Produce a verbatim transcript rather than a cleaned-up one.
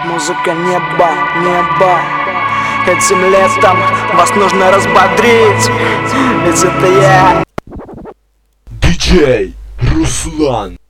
Музыка неба, неба. Этим летом вас нужно разбодрить, ведь это я, диджей Руслан.